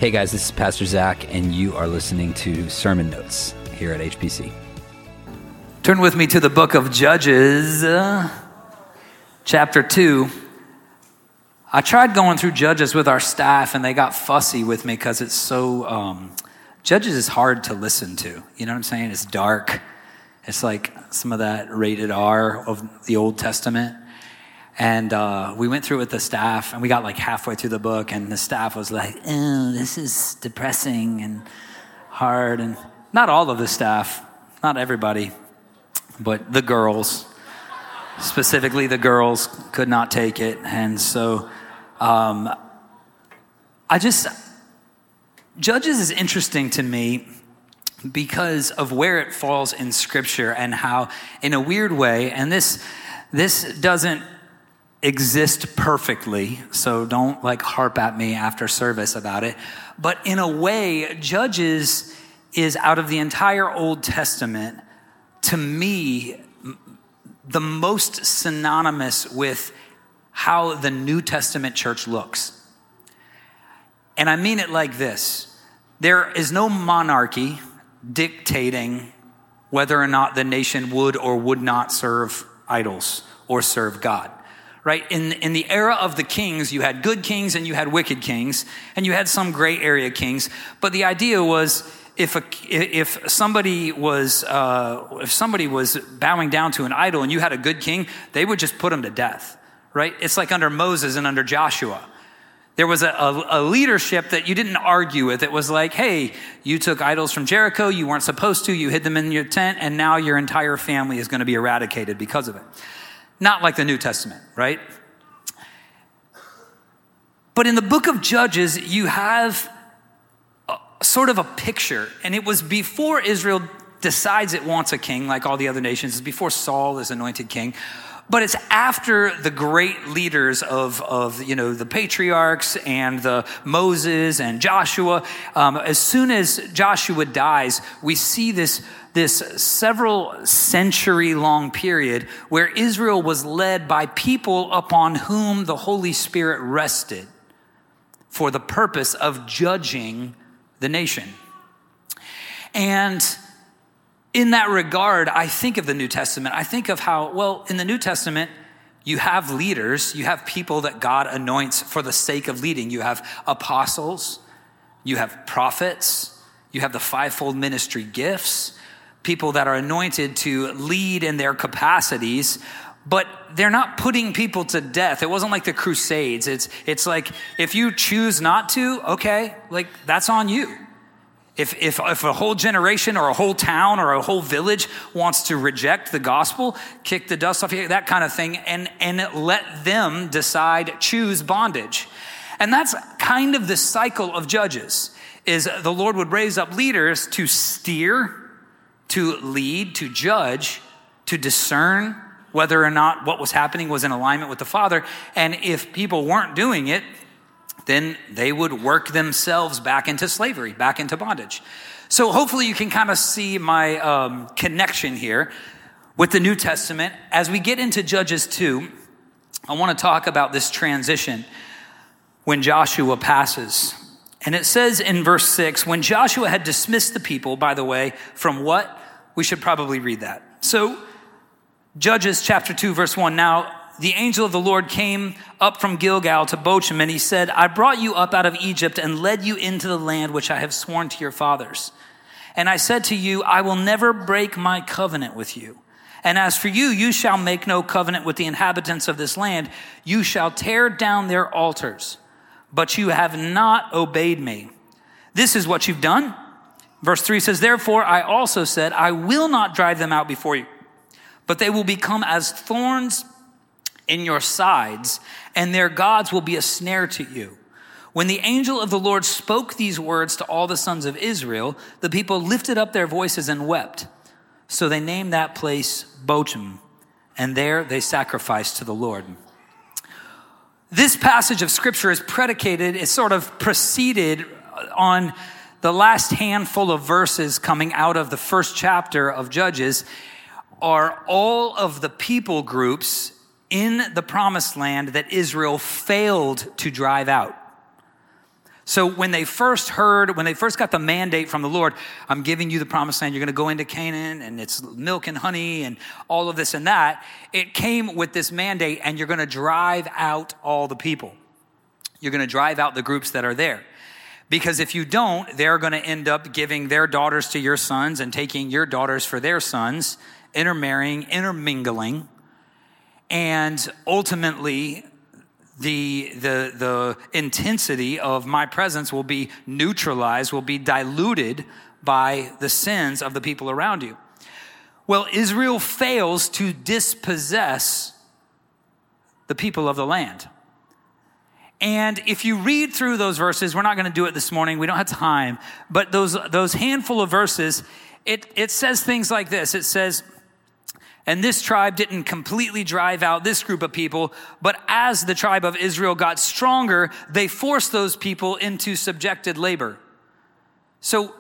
Hey guys, this is Pastor Zach, and you are listening to Sermon Notes here at HPC. Turn with me to the book of Judges, chapter 2. I tried going through Judges with our staff, and they got fussy with me because it's so, Judges is hard to listen to. You know what I'm saying? It's dark. It's like some of that rated R of the Old Testament. And we went through it with the staff, and we got like halfway through the book, and the staff was like, oh, this is depressing and hard. And not all of the staff, not everybody, but the girls, specifically the girls, could not take it. And so Judges is interesting to me because of where it falls in Scripture and how, in a weird way, and this doesn't exist perfectly, so don't like harp at me after service about it. But in a way, Judges is, out of the entire Old Testament, to me, the most synonymous with how the New Testament church looks. And I mean it like this. There is no monarchy dictating whether or not the nation would or would not serve idols or serve God. Right? In the era of the kings, you had good kings and you had wicked kings, and you had some gray area kings. But the idea was, if somebody was bowing down to an idol and you had a good king, they would just put him to death. Right? It's like under Moses and under Joshua. There was a leadership that you didn't argue with. It was like, hey, you took idols from Jericho, you weren't supposed to, you hid them in your tent, and now your entire family is going to be eradicated because of it. Not like the New Testament, right? But in the book of Judges, you have sort of a picture. And it was before Israel decides it wants a king like all the other nations. It's before Saul is anointed king. But it's after the great leaders of the patriarchs and the Moses and Joshua. As soon as Joshua dies, we see this several century long period where Israel was led by people upon whom the Holy Spirit rested for the purpose of judging the nation. And in that regard, I think of the New Testament. I think of how, well, in the New Testament, you have leaders, you have people that God anoints for the sake of leading. You have apostles, you have prophets, you have the fivefold ministry gifts, people that are anointed to lead in their capacities, but they're not putting people to death. It wasn't like the Crusades. It's like, if you choose not to, okay, like that's on you. If a whole generation or a whole town or a whole village wants to reject the gospel, kick the dust off, that kind of thing, and let them decide, choose bondage. And that's kind of the cycle of Judges, is the Lord would raise up leaders to steer, to lead, to judge, to discern whether or not what was happening was in alignment with the Father. And if people weren't doing it, then they would work themselves back into slavery, back into bondage. So hopefully you can kind of see my connection here with the New Testament. As we get into Judges 2, I want to talk about this transition when Joshua passes. And it says in verse 6, when Joshua had dismissed the people, by the way, from what? We should probably read that. So Judges chapter 2, verse 1, now the angel of the Lord came up from Gilgal to Bochim, and he said, I brought you up out of Egypt and led you into the land which I have sworn to your fathers. And I said to you, I will never break my covenant with you. And as for you, you shall make no covenant with the inhabitants of this land. You shall tear down their altars, but you have not obeyed me. This is what you've done. Verse 3 says, therefore I also said, I will not drive them out before you, but they will become as thorns in your sides, and their gods will be a snare to you. When the angel of the Lord spoke these words to all the sons of Israel, the people lifted up their voices and wept. So they named that place Bochim, and there they sacrificed to the Lord. This passage of scripture is predicated, it's sort of preceded on the last handful of verses coming out of the first chapter of Judges, are all of the people groups in the promised land that Israel failed to drive out. So when they first got the mandate from the Lord, I'm giving you the promised land, you're going to go into Canaan, and it's milk and honey and all of this and that, it came with this mandate, and you're going to drive out all the people. You're going to drive out the groups that are there. Because if you don't, they're going to end up giving their daughters to your sons and taking your daughters for their sons, intermarrying, intermingling, and ultimately the intensity of my presence will be neutralized, will be diluted by the sins of the people around you. Well, Israel fails to dispossess the people of the land. And if you read through those verses, we're not going to do it this morning, we don't have time, but those handful of verses, it says things like this. It says, and this tribe didn't completely drive out this group of people, but as the tribe of Israel got stronger, they forced those people into subjected labor. So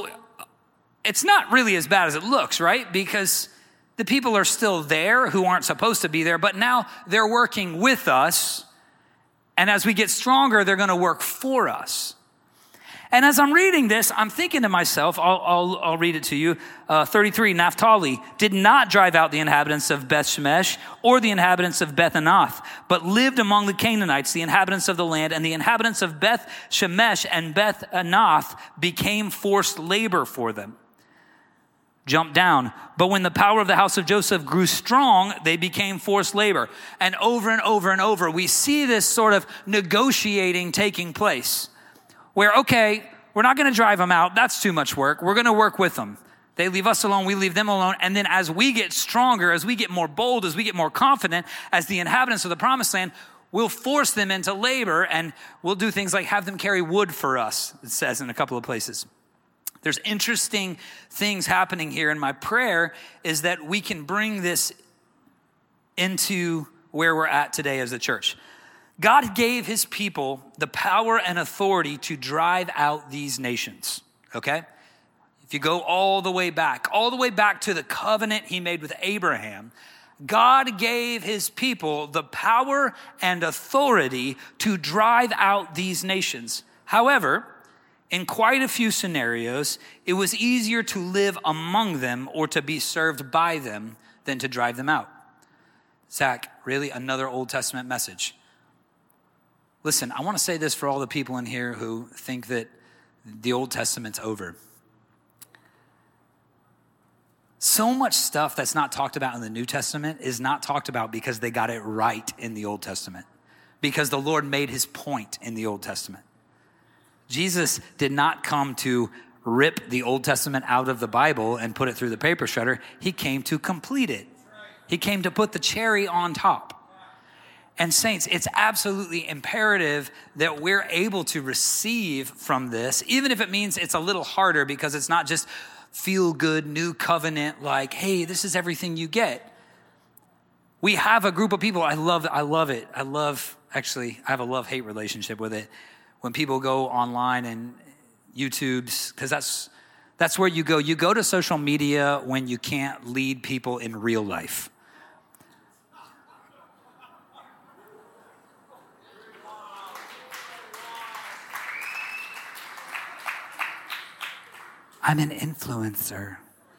it's not really as bad as it looks, right? Because the people are still there who aren't supposed to be there, but now they're working with us. And as we get stronger, they're going to work for us. And as I'm reading this, I'm thinking to myself, I'll read it to you. 33, Naphtali did not drive out the inhabitants of Beth Shemesh or the inhabitants of Beth Anath, but lived among the Canaanites, the inhabitants of the land, and the inhabitants of Beth Shemesh and Beth Anath became forced labor for them. Jump down. But when the power of the house of Joseph grew strong, they became forced labor. And over and over and over, we see this sort of negotiating taking place. Where, okay, we're not going to drive them out. That's too much work. We're going to work with them. They leave us alone. We leave them alone. And then as we get stronger, as we get more bold, as we get more confident, as the inhabitants of the promised land, we'll force them into labor, and we'll do things like have them carry wood for us, it says in a couple of places. There's interesting things happening here. And my prayer is that we can bring this into where we're at today as a church. God gave his people the power and authority to drive out these nations, okay? If you go all the way back to the covenant he made with Abraham, God gave his people the power and authority to drive out these nations. However, in quite a few scenarios, it was easier to live among them or to be served by them than to drive them out. Zach, really another Old Testament message. Listen, I want to say this for all the people in here who think that the Old Testament's over. So much stuff that's not talked about in the New Testament is not talked about because they got it right in the Old Testament, because the Lord made his point in the Old Testament. Jesus did not come to rip the Old Testament out of the Bible and put it through the paper shredder. He came to complete it. He came to put the cherry on top. And saints, it's absolutely imperative that we're able to receive from this, even if it means it's a little harder because it's not just feel good, new covenant, like, hey, this is everything you get. We have a group of people, I love it. I have a love-hate relationship with it. When people go online and YouTube's, because that's where you go. You go to social media when you can't lead people in real life. I'm an influencer.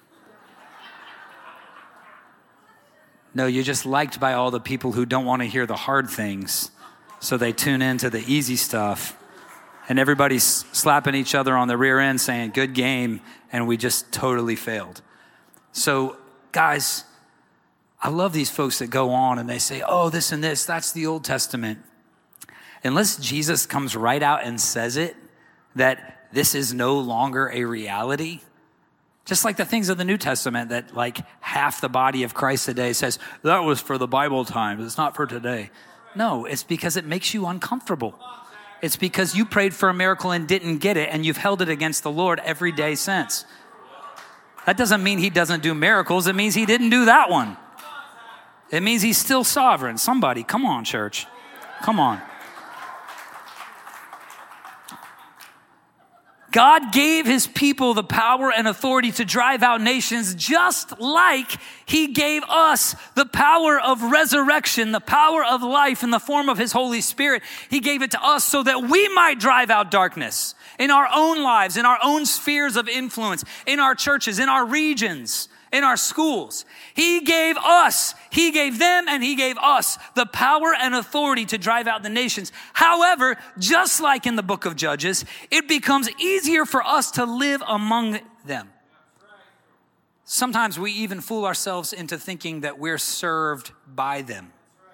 No, you're just liked by all the people who don't want to hear the hard things. So they tune into the easy stuff. And everybody's slapping each other on the rear end saying, good game. And we just totally failed. So guys, I love these folks that go on and they say, oh, this and this, that's the Old Testament. Unless Jesus comes right out and says it, that this is no longer a reality. Just like the things of the New Testament that like half the body of Christ today says, that was for the Bible times, it's not for today. No, it's because it makes you uncomfortable. It's because you prayed for a miracle and didn't get it, and you've held it against the Lord every day since. That doesn't mean he doesn't do miracles. It means he didn't do that one. It means he's still sovereign. Somebody, come on, church. Come on. God gave his people the power and authority to drive out nations, just like he gave us the power of resurrection, the power of life in the form of his Holy Spirit. He gave it to us so that we might drive out darkness in our own lives, in our own spheres of influence, in our churches, in our regions, in our schools. He gave them, and he gave us the power and authority to drive out the nations. However, just like in the book of Judges, it becomes easier for us to live among them. Sometimes we even fool ourselves into thinking that we're served by them.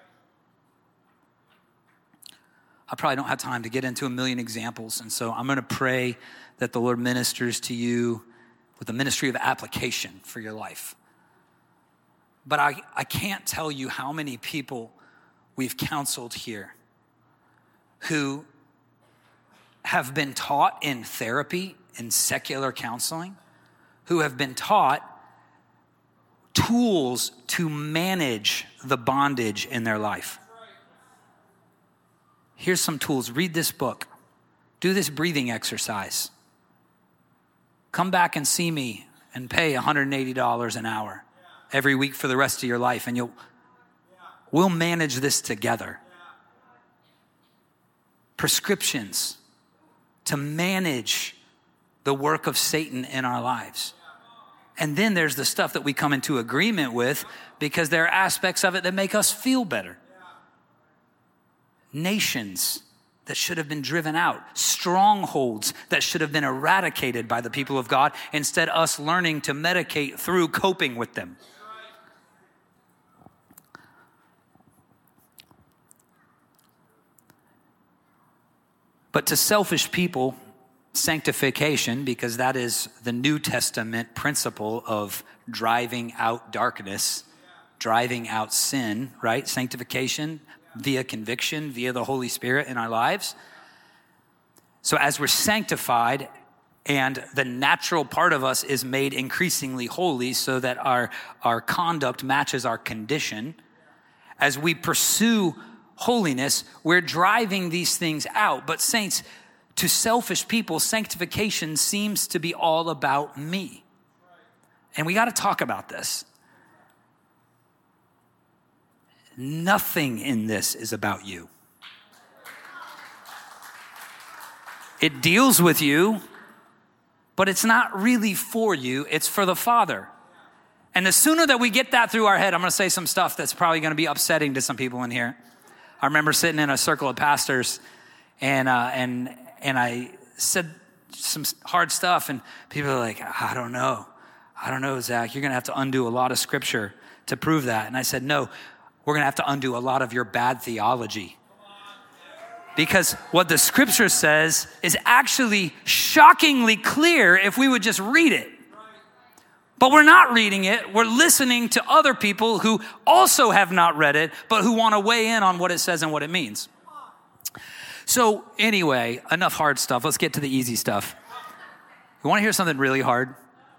I probably don't have time to get into a million examples, and so I'm going to pray that the Lord ministers to you with the ministry of application for your life. But I can't tell you how many people we've counseled here who have been taught in therapy, in secular counseling, who have been taught tools to manage the bondage in their life. Here's some tools. Read this book. Do this breathing exercise. Come back and see me and pay $180 an hour every week for the rest of your life, and we'll manage this together. Prescriptions to manage the work of Satan in our lives. And then there's the stuff that we come into agreement with because there are aspects of it that make us feel better. Nations that should have been driven out, strongholds that should have been eradicated by the people of God, instead us learning to medicate through coping with them. But to selfish people, sanctification, because that is the New Testament principle of driving out darkness, driving out sin, right? Sanctification via conviction, via the Holy Spirit in our lives. So as we're sanctified and the natural part of us is made increasingly holy so that our conduct matches our condition, as we pursue holiness, we're driving these things out. But saints, to selfish people, sanctification seems to be all about me. And we got to talk about this. Nothing in this is about you. It deals with you, but it's not really for you. It's for the Father. And the sooner that we get that through our head, I'm going to say some stuff that's probably going to be upsetting to some people in here. I remember sitting in a circle of pastors, and I said some hard stuff, and people are like, I don't know, Zach. You're going to have to undo a lot of scripture to prove that. And I said, no, we're going to have to undo a lot of your bad theology. Because what the scripture says is actually shockingly clear if we would just read it. But we're not reading it. We're listening to other people who also have not read it, but who want to weigh in on what it says and what it means. So anyway, enough hard stuff. Let's get to the easy stuff. You want to hear something really hard?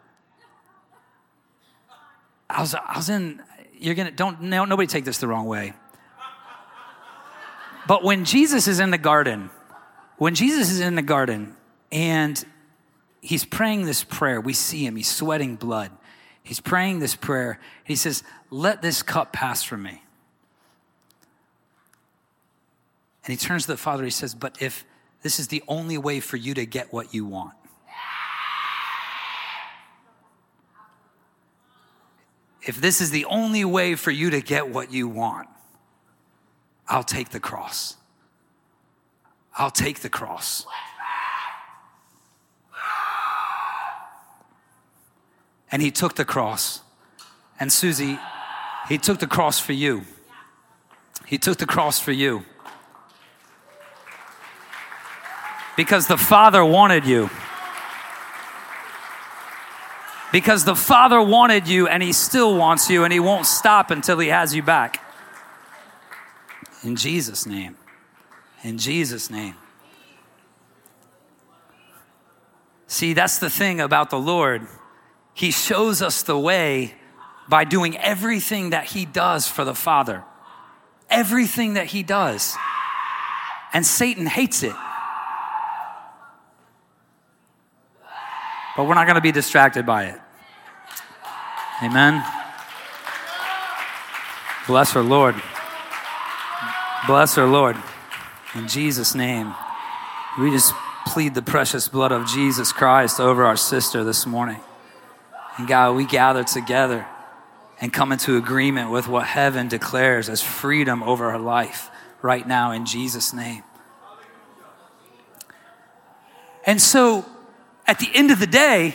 Nobody take this the wrong way. But when Jesus is in the garden and he's praying this prayer, we see him, he's sweating blood. He's praying this prayer. And he says, let this cup pass from me. And he turns to the Father, he says, but if this is the only way for you to get what you want, if this is the only way for you to get what you want, I'll take the cross. I'll take the cross. And he took the cross. And Susie, he took the cross for you. He took the cross for you. Because the Father wanted you. Because the Father wanted you, and he still wants you, and he won't stop until he has you back. In Jesus' name. In Jesus' name. See, that's the thing about the Lord. He shows us the way by doing everything that he does for the Father. Everything that he does. And Satan hates it. but we're not going to be distracted by it. Amen. Bless our Lord. Bless our Lord. In Jesus' name, we just plead the precious blood of Jesus Christ over our sister this morning. And God, we gather together and come into agreement with what heaven declares as freedom over her life right now in Jesus' name. And so at the end of the day,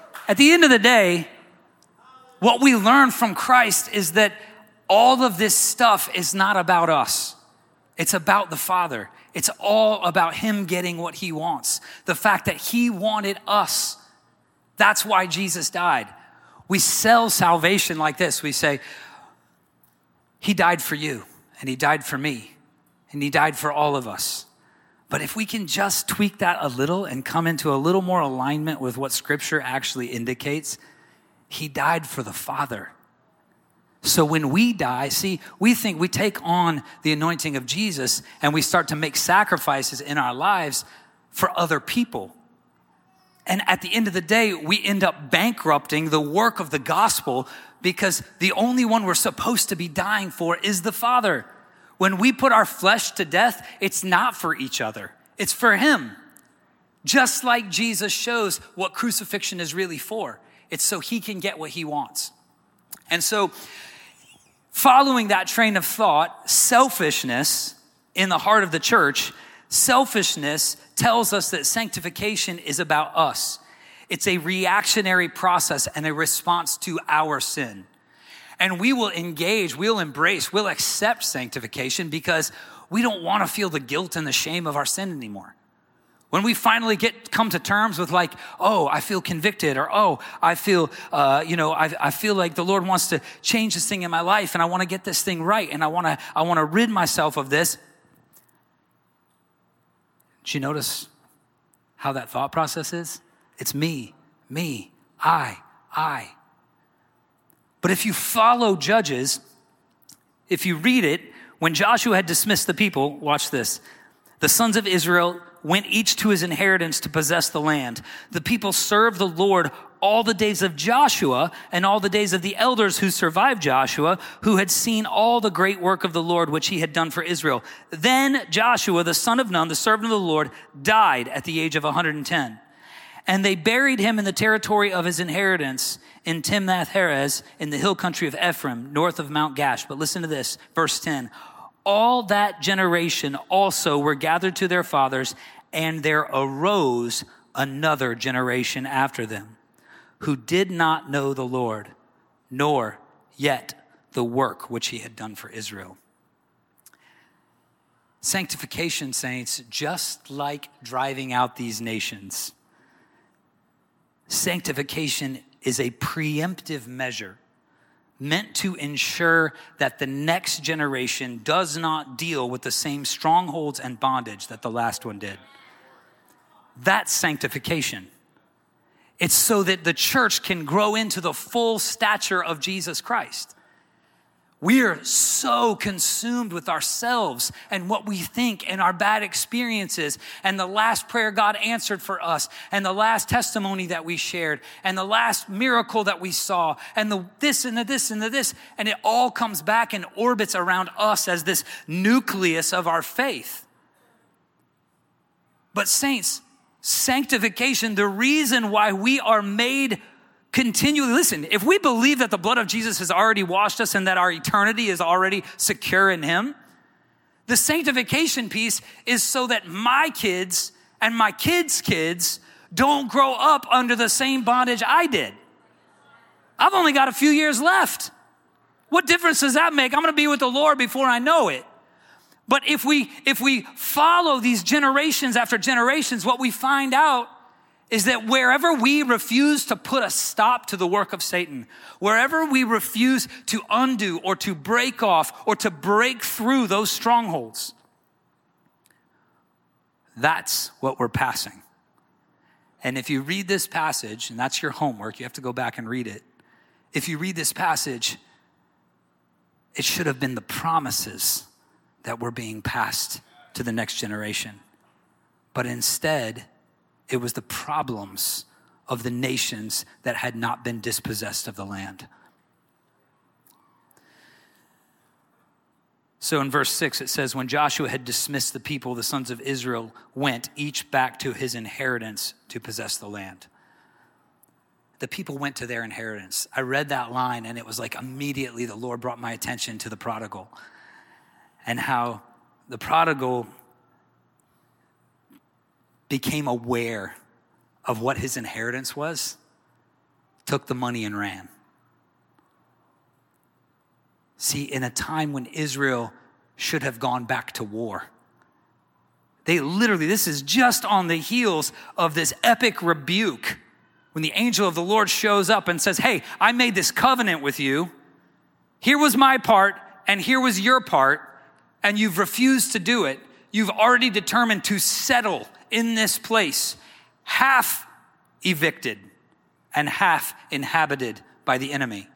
what we learn from Christ is that all of this stuff is not about us. It's about the Father. It's all about him getting what he wants. The fact that he wanted us. That's why Jesus died. We sell salvation like this. We say, he died for you, and he died for me, and he died for all of us. But if we can just tweak that a little and come into a little more alignment with what Scripture actually indicates, he died for the Father. So when we die, see, we think we take on the anointing of Jesus and we start to make sacrifices in our lives for other people. And at the end of the day, we end up bankrupting the work of the gospel because the only one we're supposed to be dying for is the Father. When we put our flesh to death, it's not for each other. It's for him. Just like Jesus shows what crucifixion is really for. It's so he can get what he wants. And so, following that train of thought, selfishness in the heart of the church, selfishness tells us that sanctification is about us. It's a reactionary process and a response to our sin. And we will engage, we'll embrace, we'll accept sanctification because we don't want to feel the guilt and the shame of our sin anymore. When we finally come to terms with like, oh, I feel convicted, or oh, I feel, I feel like the Lord wants to change this thing in my life, and I want to get this thing right, and I want to rid myself of this. Did you notice how that thought process is? It's me, I. But if you follow Judges, if you read it, when Joshua had dismissed the people, watch this. The sons of Israel went each to his inheritance to possess the land. The people served the Lord all the days of Joshua and all the days of the elders who survived Joshua, who had seen all the great work of the Lord which he had done for Israel. Then Joshua, the son of Nun, the servant of the Lord, died at the age of 110. And they buried him in the territory of his inheritance in Timnath-Heres in the hill country of Ephraim, north of Mount Gash. But listen to this, verse 10. All that generation also were gathered to their fathers, and there arose another generation after them, who did not know the Lord, nor yet the work which he had done for Israel. Sanctification, saints, just like driving out these nations, sanctification is a preemptive measure meant to ensure that the next generation does not deal with the same strongholds and bondage that the last one did. That's sanctification. It's so that the church can grow into the full stature of Jesus Christ. We are so consumed with ourselves and what we think and our bad experiences and the last prayer God answered for us and the last testimony that we shared and the last miracle that we saw and the this and the this and the this. And it all comes back and orbits around us as this nucleus of our faith. But saints, sanctification, the reason why we are made continually, listen, if we believe that the blood of Jesus has already washed us and that our eternity is already secure in him, the sanctification piece is so that my kids and my kids' kids don't grow up under the same bondage I did. I've only got a few years left. What difference does that make? I'm going to be with the Lord before I know it. But if we follow these generations after generations, what we find out is that wherever we refuse to put a stop to the work of Satan, wherever we refuse to undo or to break off or to break through those strongholds, that's what we're passing. And if you read this passage, and that's your homework, you have to go back and read it. If you read this passage, it should have been the promises that were being passed to the next generation. But instead, it was the problems of the nations that had not been dispossessed of the land. So in verse 6, it says, when Joshua had dismissed the people, the sons of Israel went each back to his inheritance to possess the land. The people went to their inheritance. I read that line and it was like immediately the Lord brought my attention to the prodigal and how the prodigal became aware of what his inheritance was, took the money and ran. See, in a time when Israel should have gone back to war, they literally, this is just on the heels of this epic rebuke when the angel of the Lord shows up and says, hey, I made this covenant with you. Here was my part and here was your part, and you've refused to do it. You've already determined to settle in this place, half evicted and half inhabited by the enemy.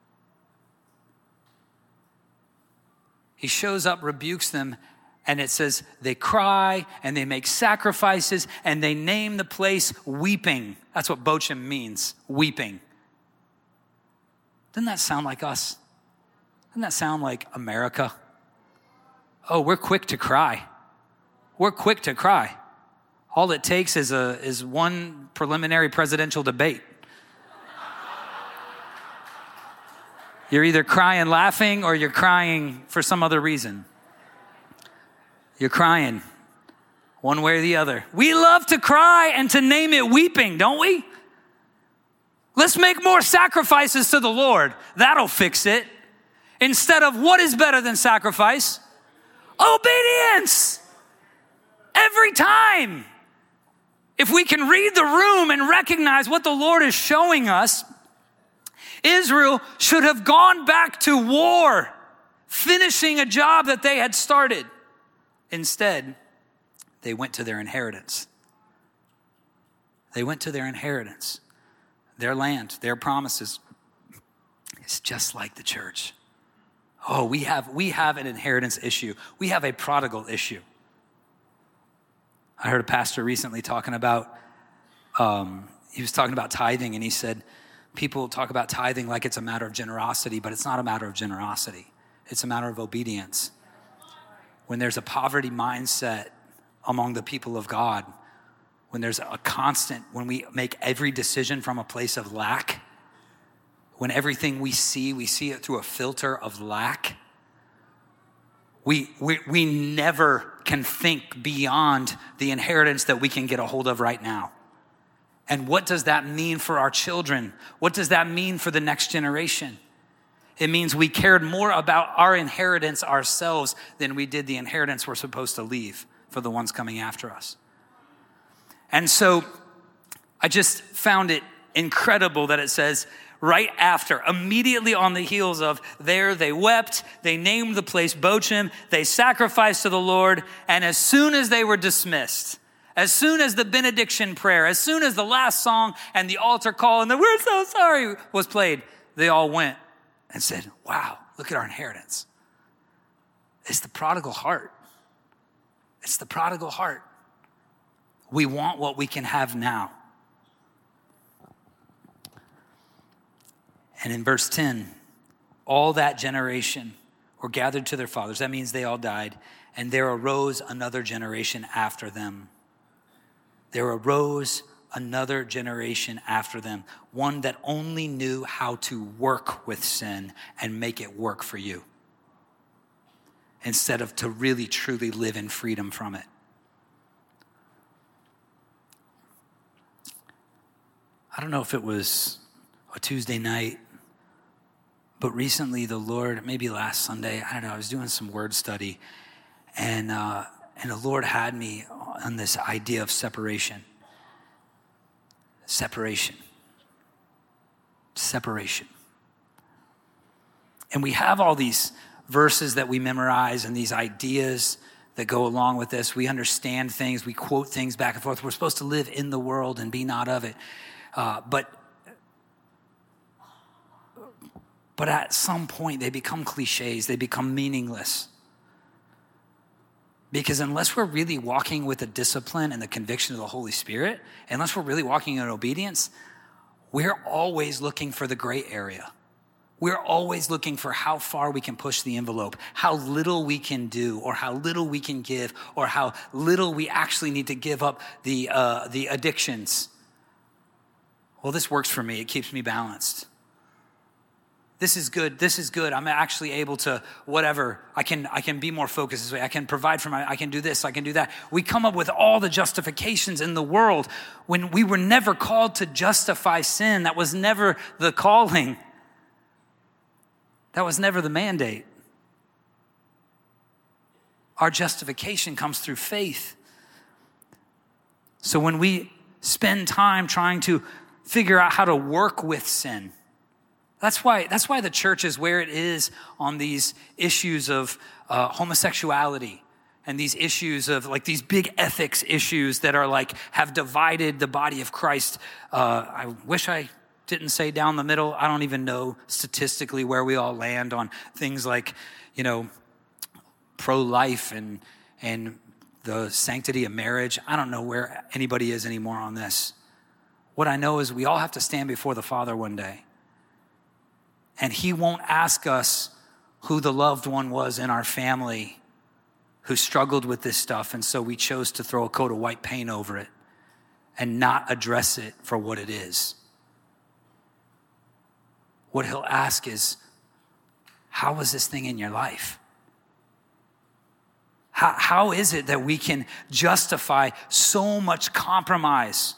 He shows up, rebukes them, and it says they cry and they make sacrifices and they name the place Weeping. That's what Bochum means, weeping. Doesn't that sound like us? Doesn't that sound like America? Oh, we're quick to cry. We're quick to cry. All it takes is one preliminary presidential debate. You're either crying laughing or you're crying for some other reason. You're crying one way or the other. We love to cry and to name it weeping, don't we? Let's make more sacrifices to the Lord. That'll fix it. Instead of what is better than sacrifice? Obedience. Every time. If we can read the room and recognize what the Lord is showing us, Israel should have gone back to war, finishing a job that they had started. Instead, they went to their inheritance. They went to their inheritance. Their land, their promises. It's just like the church. Oh, we have an inheritance issue. We have a prodigal issue. I heard a pastor recently talking about, he was talking about tithing, and he said, people talk about tithing like it's a matter of generosity, but it's not a matter of generosity. It's a matter of obedience. When there's a poverty mindset among the people of God, when there's a constant, when we make every decision from a place of lack, when everything we see it through a filter of lack, we never can think beyond the inheritance that we can get a hold of right now. And what does that mean for our children? What does that mean for the next generation? It means we cared more about our inheritance ourselves than we did the inheritance we're supposed to leave for the ones coming after us. And so I just found it incredible that it says right after, immediately on the heels of there, they wept, they named the place Bochum, they sacrificed to the Lord, and as soon as they were dismissed, as soon as the benediction prayer, as soon as the last song and the altar call and the "we're so sorry" was played, they all went and said, wow, look at our inheritance. It's the prodigal heart. It's the prodigal heart. We want what we can have now. And in verse 10, all that generation were gathered to their fathers. That means they all died. And there arose another generation after them. There arose another generation after them, one that only knew how to work with sin and make it work for you, instead of to really, truly live in freedom from it. I don't know if it was a Tuesday night, but recently the Lord, maybe last Sunday, I don't know, I was doing some word study, and the Lord had me on this idea of separation. Separation. And we have all these verses that we memorize and these ideas that go along with this. We understand things. We quote things back and forth. We're supposed to live in the world and be not of it. But at some point, they become cliches. They become meaningless. Because unless we're really walking with the discipline and the conviction of the Holy Spirit, unless we're really walking in obedience, we're always looking for the gray area. We're always looking for how far we can push the envelope, how little we can do, or how little we can give, or how little we actually need to give up the addictions. Well, this works for me. It keeps me balanced. This is good. This is good. I'm actually able to whatever. I can be more focused this way. I can provide for I can do this. I can do that. We come up with all the justifications in the world when we were never called to justify sin. That was never the calling. That was never the mandate. Our justification comes through faith. So when we spend time trying to figure out how to work with sin, that's why the church is where it is on these issues of homosexuality and these issues of like these big ethics issues that are like have divided the body of Christ. I wish I didn't say down the middle. I don't even know statistically where we all land on things like, pro-life and the sanctity of marriage. I don't know where anybody is anymore on this. What I know is we all have to stand before the Father one day. And he won't ask us who the loved one was in our family who struggled with this stuff. And so we chose to throw a coat of white paint over it and not address it for what it is. What he'll ask is, how was this thing in your life? How is it that we can justify so much compromise?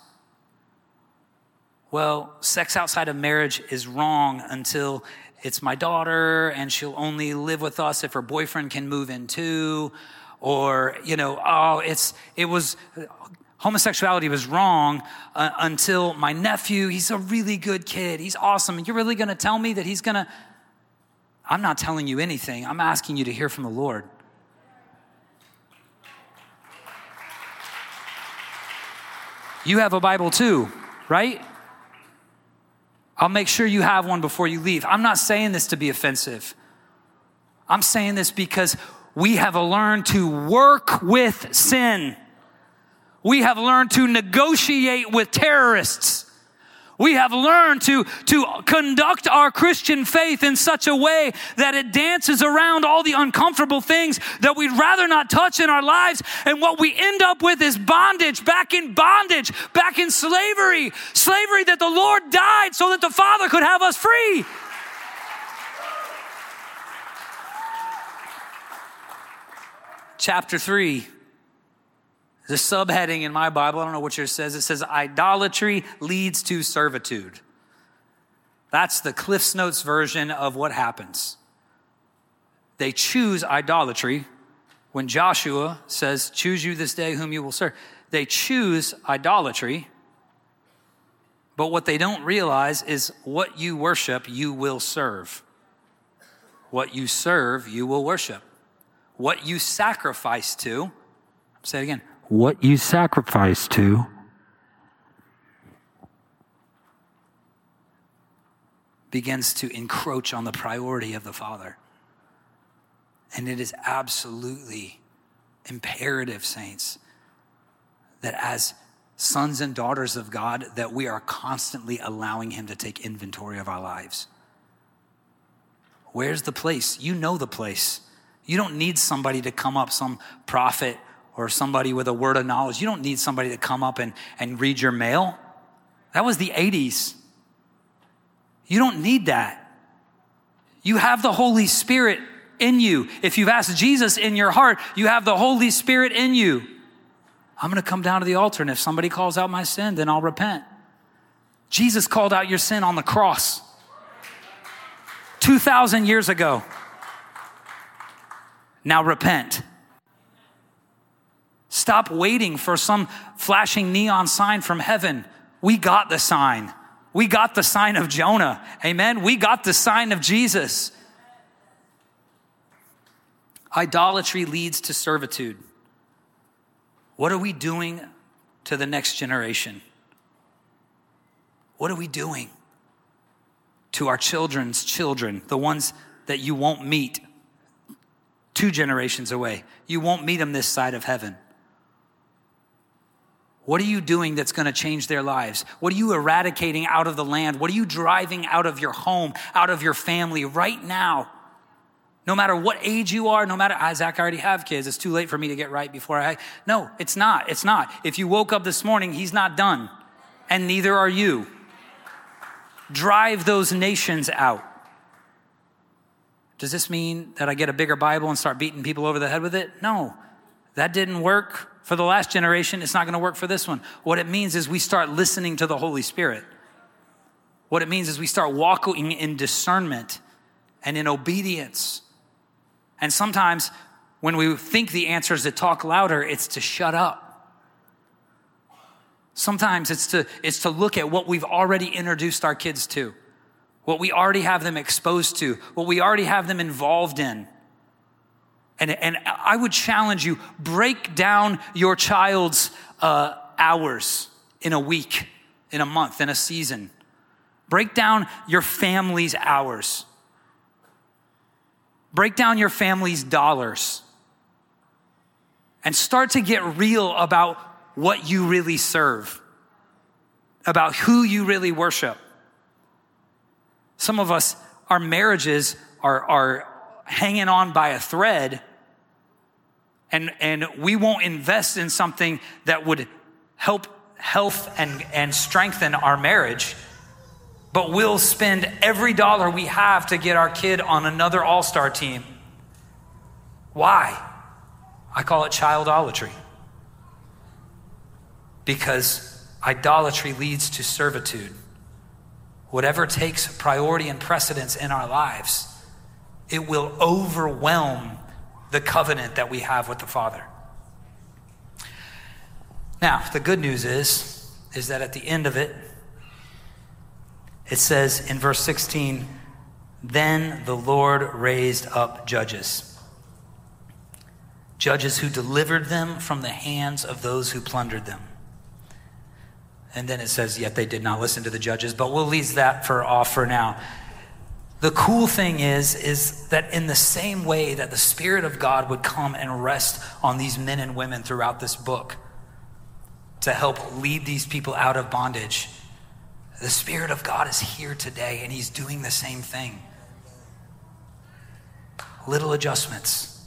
Well, sex outside of marriage is wrong until it's my daughter and she'll only live with us if her boyfriend can move in too. Or, homosexuality was wrong until my nephew, he's a really good kid. He's awesome. And you're really going to tell me that I'm not telling you anything. I'm asking you to hear from the Lord. You have a Bible too, right? I'll make sure you have one before you leave. I'm not saying this to be offensive. I'm saying this because we have learned to work with sin. We have learned to negotiate with terrorists. We have learned to conduct our Christian faith in such a way that it dances around all the uncomfortable things that we'd rather not touch in our lives. And what we end up with is bondage, back in slavery that the Lord died so that the Father could have us free. Chapter 3. The subheading in my Bible, I don't know what yours says. It says, idolatry leads to servitude. That's the Cliff's Notes version of what happens. They choose idolatry. When Joshua says, choose you this day whom you will serve. They choose idolatry. But what they don't realize is what you worship, you will serve. What you serve, you will worship. What you sacrifice to, say it again. What you sacrifice to begins to encroach on the priority of the Father. And it is absolutely imperative, saints, that as sons and daughters of God, that we are constantly allowing him to take inventory of our lives. Where's the place? You know the place. You don't need somebody to come up, some prophet or somebody with a word of knowledge. You don't need somebody to come up and read your mail. That was the 80s. You don't need that. You have the Holy Spirit in you. If you've asked Jesus in your heart, you have the Holy Spirit in you. I'm going to come down to the altar, and if somebody calls out my sin, then I'll repent. Jesus called out your sin on the cross 2,000 years ago. Now repent. Stop waiting for some flashing neon sign from heaven. We got the sign. We got the sign of Jonah. Amen. We got the sign of Jesus. Idolatry leads to servitude. What are we doing to the next generation? What are we doing to our children's children, the ones that you won't meet 2 generations away. You won't meet them this side of heaven. What are you doing that's going to change their lives? What are you eradicating out of the land? What are you driving out of your home, out of your family right now? No matter what age you are, no matter, Zach, I already have kids. It's too late for me to get right before no, it's not. It's not. If you woke up this morning, he's not done. And neither are you. Drive those nations out. Does this mean that I get a bigger Bible and start beating people over the head with it? No, that didn't work for the last generation. It's not going to work for this one. What it means is we start listening to the Holy Spirit. What it means is we start walking in discernment and in obedience. And sometimes when we think the answer is to talk louder, it's to shut up. Sometimes it's to look at what we've already introduced our kids to, what we already have them exposed to, what we already have them involved in. And I would challenge you, break down your child's hours in a week, in a month, in a season. Break down your family's hours. Break down your family's dollars. And start to get real about what you really serve, about who you really worship. Some of us, our marriages are hanging on by a thread, and we won't invest in something that would help health and strengthen our marriage, but we'll spend every dollar we have to get our kid on another all-star team. Why? I call it childolatry. Because idolatry leads to servitude. Whatever takes priority and precedence in our lives, it will overwhelm the covenant that we have with the Father. Now, the good news is that at the end of it, it says in verse 16, then the Lord raised up judges. Judges who delivered them from the hands of those who plundered them. And then it says, yet they did not listen to the judges, but we'll leave that off for now. The cool thing is that in the same way that the Spirit of God would come and rest on these men and women throughout this book to help lead these people out of bondage, the Spirit of God is here today and he's doing the same thing. Little adjustments.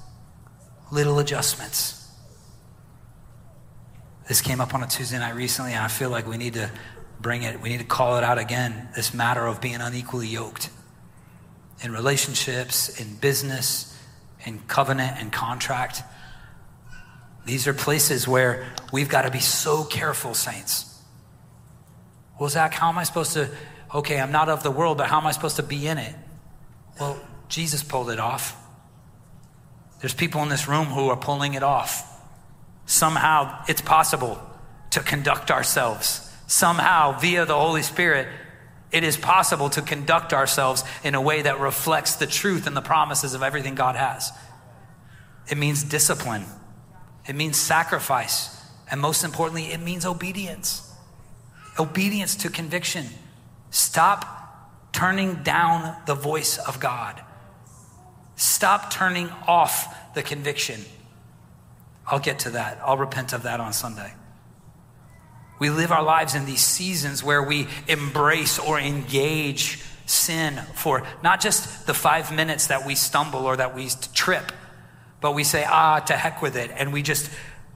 This came up on a Tuesday night recently, and I feel like we need to bring it. We need to call it out again, this matter of being unequally yoked in relationships, in business, in covenant and contract. These are places where we've got to be so careful, saints. Well, Zach, how am I supposed to, okay, I'm not of the world, but how am I supposed to be in it? Well, Jesus pulled it off. There's people in this room who are pulling it off. Somehow it's possible to conduct ourselves. Somehow via the Holy Spirit, it is possible to conduct ourselves in a way that reflects the truth and the promises of everything God has. It means discipline. It means sacrifice. And most importantly, it means obedience. Obedience to conviction. Stop turning down the voice of God. Stop turning off the conviction. I'll get to that. I'll repent of that on Sunday. We live our lives in these seasons where we embrace or engage sin for not just the 5 minutes that we stumble or that we trip, but we say, to heck with it. And we just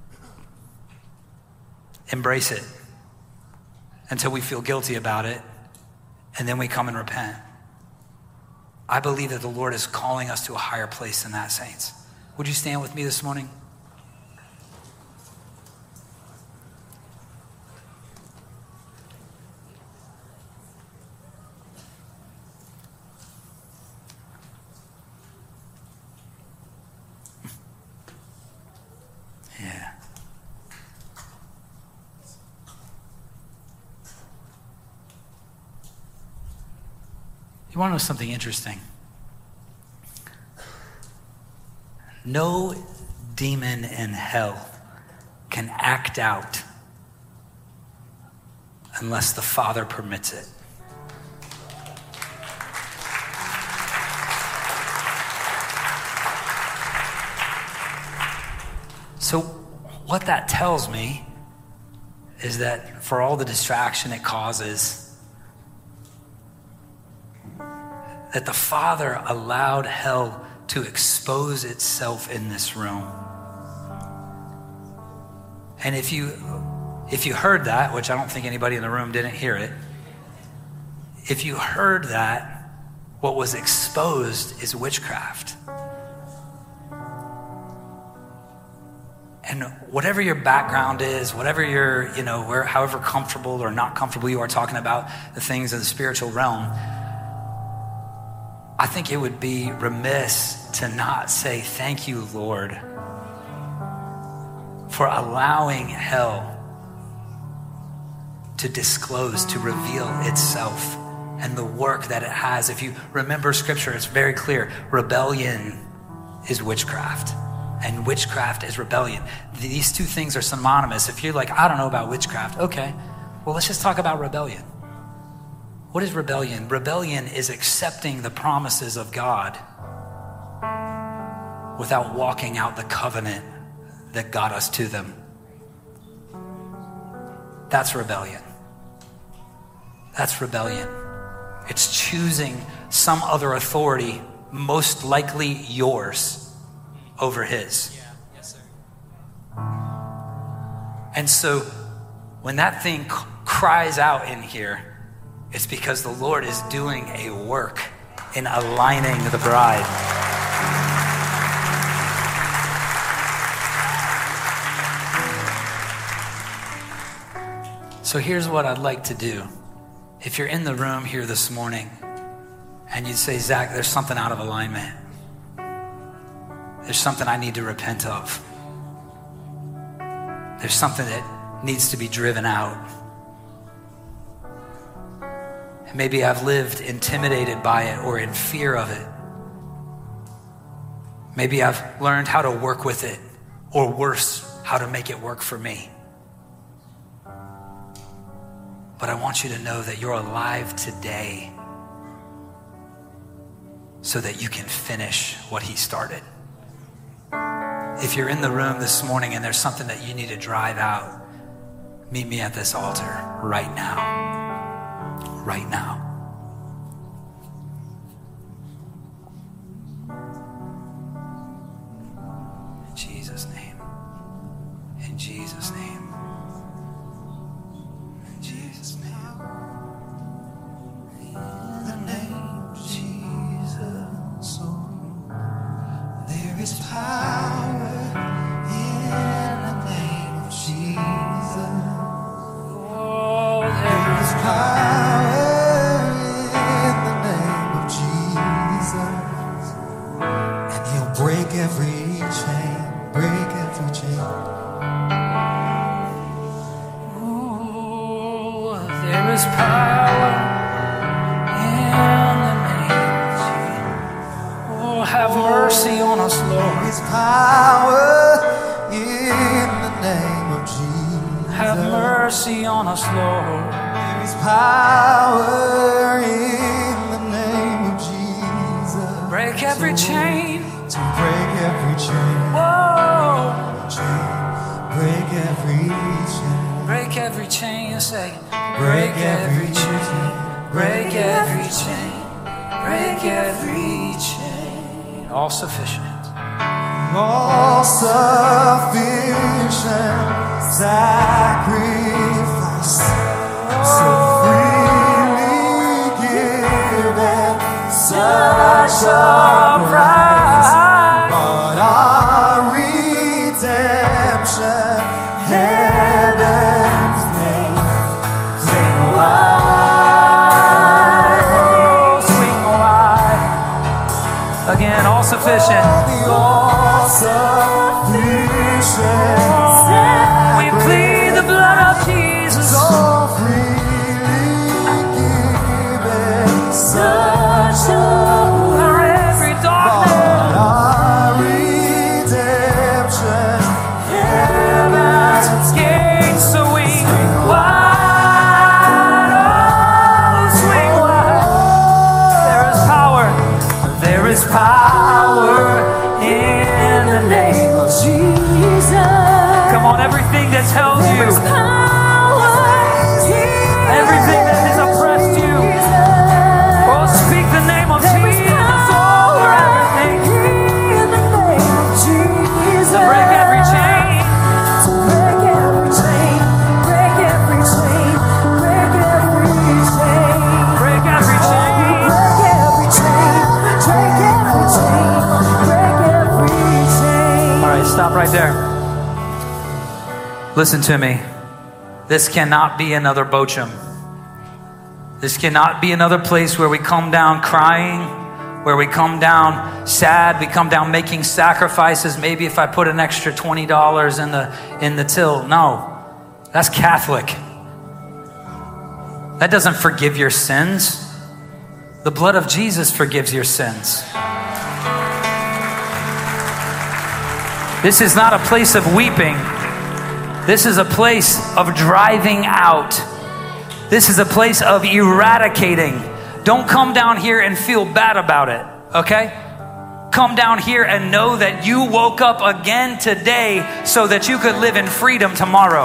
embrace it until we feel guilty about it. And then we come and repent. I believe that the Lord is calling us to a higher place than that, saints. Would you stand with me this morning? Yeah. You want to know something interesting? No demon in hell can act out unless the Father permits it. So what that tells me is that for all the distraction it causes, that the Father allowed hell to expose itself in this room. And if you heard that, which I don't think anybody in the room didn't hear it, if you heard that, what was exposed is witchcraft. And whatever your background is, whatever your, however comfortable or not comfortable you are talking about the things of the spiritual realm, I think it would be remiss to not say, thank you, Lord, for allowing hell to disclose, to reveal itself and the work that it has. If you remember scripture, it's very clear. Rebellion is witchcraft, and witchcraft is rebellion. These two things are synonymous. If you're like, I don't know about witchcraft, okay, well, let's just talk about rebellion. What is rebellion? Rebellion is accepting the promises of God without walking out the covenant that got us to them. That's rebellion. That's rebellion. It's choosing some other authority, most likely yours, over his. Yeah. Yes, sir. And so when that thing cries out in here, it's because the Lord is doing a work in aligning the bride. So here's what I'd like to do. If you're in the room here this morning and you'd say, Zach, there's something out of alignment. There's something I need to repent of. There's something that needs to be driven out. And maybe I've lived intimidated by it or in fear of it. Maybe I've learned how to work with it, or worse, how to make it work for me. But I want you to know that you're alive today so that you can finish what he started. If you're in the room this morning and there's something that you need to drive out, meet me at this altar right now. Right now. In Jesus' name. In Jesus' name. In Jesus' name. In the name of Jesus, oh, there is power in the name of Jesus. Oh, there is Power in the name of Jesus, and he'll break every chain, break every chain. Oh, there is power in the name of Jesus. Oh, have mercy on us, There Lord. is power in the name of Jesus. Have mercy on us, Lord. There is power in the name of Jesus. Break every chain. To break every chain, Whoa. break every chain. Break every chain. Say, Break every chain. break every chain. Break every chain. All sufficient. All sufficient sacrifice, so freely given, such a price. But our redemption, heaven's name, sing wide, Oh, swing wide. Again, all sufficient. the all sufficient. We plead the blood of Jesus. So freely given, such a Over every darkness. our redemption, heaven's Gates swing wide. Oh, swing wide. There is power. There is power you. Everything that has oppressed you. Oh, speak the name of Jesus over everything. To break every chain. Break every chain. All right, stop right there. Listen to me. This cannot be another Bochum. This cannot be another place where we come down crying, where we come down sad, we come down making sacrifices. Maybe if I put an extra $20 in the till. No, that's Catholic. That doesn't forgive your sins. The blood of Jesus forgives your sins. This is not a place of weeping. This is a place of driving out. This is a place of eradicating. Don't come down here and feel bad about it, okay? Come down here and know that you woke up again today so that you could live in freedom tomorrow.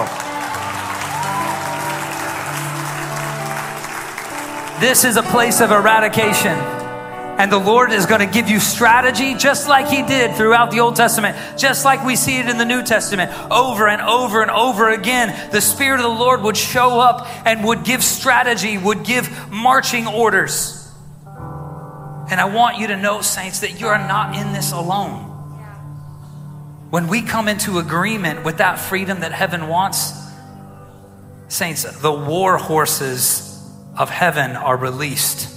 This is a place of eradication. And the Lord is going to give you strategy just like he did throughout the Old Testament, just like we see it in the New Testament, over and over and over again. The Spirit of the Lord would show up and would give strategy, would give marching orders. And I want you to know, saints, that you are not in this alone. When we come into agreement with that freedom that heaven wants, saints, the war horses of heaven are released.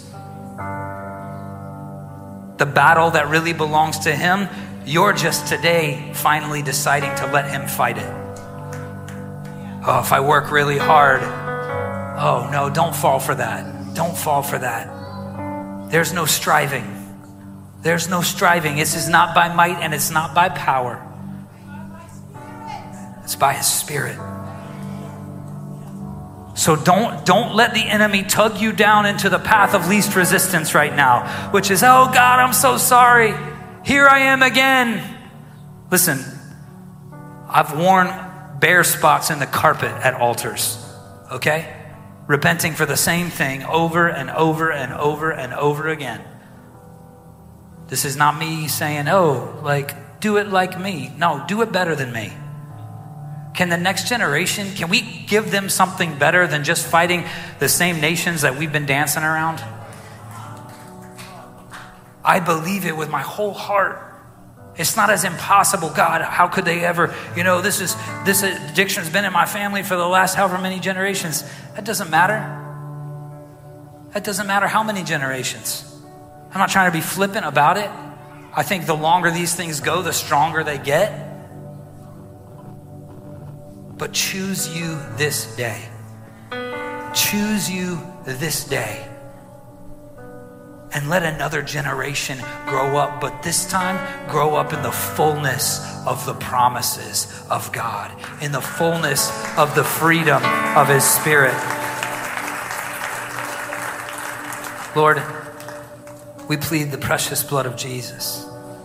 The battle that really belongs to him, you're just today finally deciding to let him fight it. Oh, if I work really hard. Oh no, don't fall for that. Don't fall for that. There's no striving. There's no striving. This is not by might and it's not by power. It's by his Spirit. So don't let the enemy tug you down into the path of least resistance right now, which is, oh God, I'm so sorry. Here I am again. Listen, I've worn bare spots in the carpet at altars, okay? Repenting for the same thing over and over and over and over again. This is not me saying, oh, like, do it like me. No, do it better than me. Can the next generation, can we give them something better than just fighting the same nations that we've been dancing around? I believe it with my whole heart. It's not as impossible. God, how could they ever, this addiction has been in my family for the last however many generations. That doesn't matter. That doesn't matter how many generations. I'm not trying to be flippant about it. I think the longer these things go, the stronger they get. But choose you this day. Choose you this day. And let another generation grow up, but this time grow up in the fullness of the promises of God, in the fullness of the freedom of his Spirit. Lord, we plead the precious blood of Jesus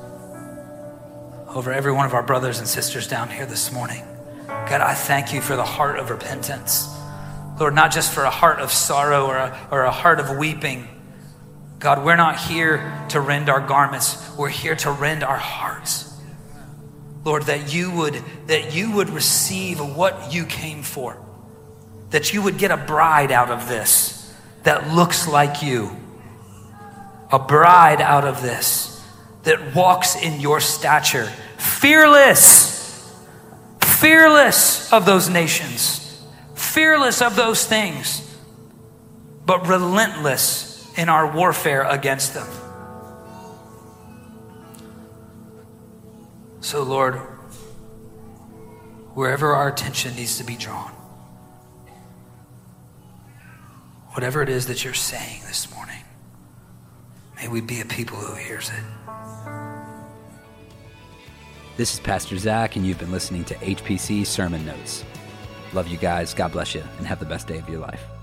over every one of our brothers and sisters down here this morning. God, I thank you for the heart of repentance. Lord, not just for a heart of sorrow or a heart of weeping. God, we're not here to rend our garments. We're here to rend our hearts. Lord, that you would receive what you came for. That you would get a bride out of this that looks like you. A bride out of this that walks in your stature. Fearless of those nations, fearless of those things, but relentless in our warfare against them. So, Lord, wherever our attention needs to be drawn, whatever it is that you're saying this morning, may we be a people who hears it. This is Pastor Zach, and you've been listening to HPC Sermon Notes. Love you guys. God bless you, and have the best day of your life.